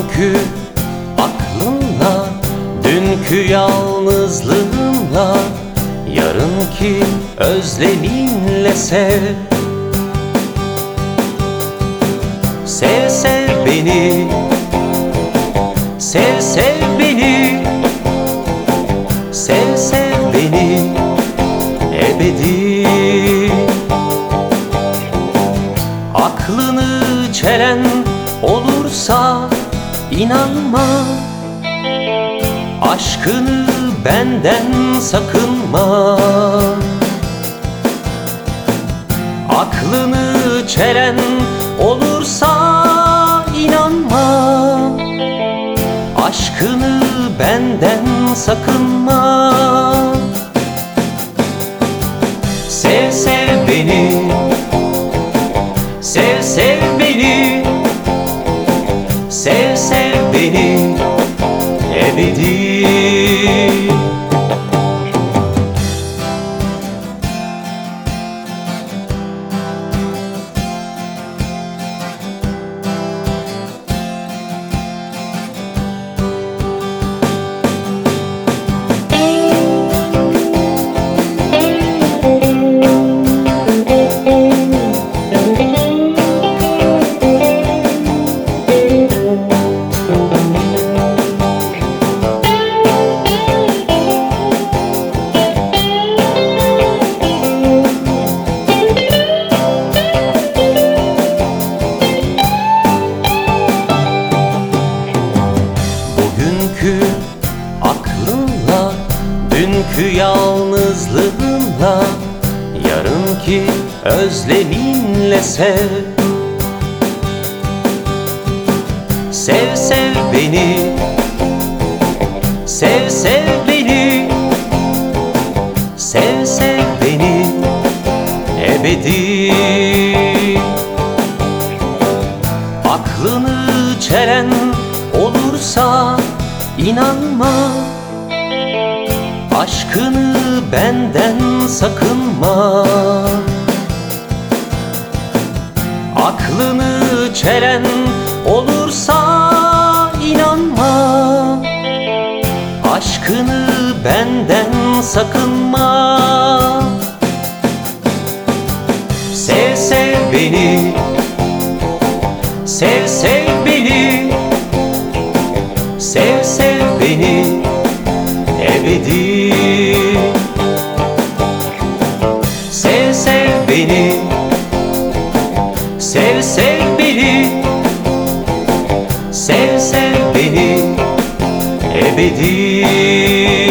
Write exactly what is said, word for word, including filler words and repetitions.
Bugünkü aklınla, dünkü yalnızlığınla, yarınki özleminle sev. Sev sev beni, sev sev beni, sev sev beni ebedi. Aklını çelen olursa inanma, aşkını benden sakınma. Aklını çelen olursa inanma, aşkını benden sakınma. Sev sev beni, sev sev beni, sev sev beni ebedi. Bugünkü aklınla, dünkü yalnızlığınla, yarınki özleminle sev. Sev sev beni, sev sev beni, sev sev beni ebedi. Aklını çelen olursa inanma, aşkını benden sakınma. Aklını çelen olursa inanma, aşkını benden sakınma. Sev sev beni, sev sev beni, sev sev beni ebedi. Sev sev beni, sev sev beni, sev sev beni ebedi.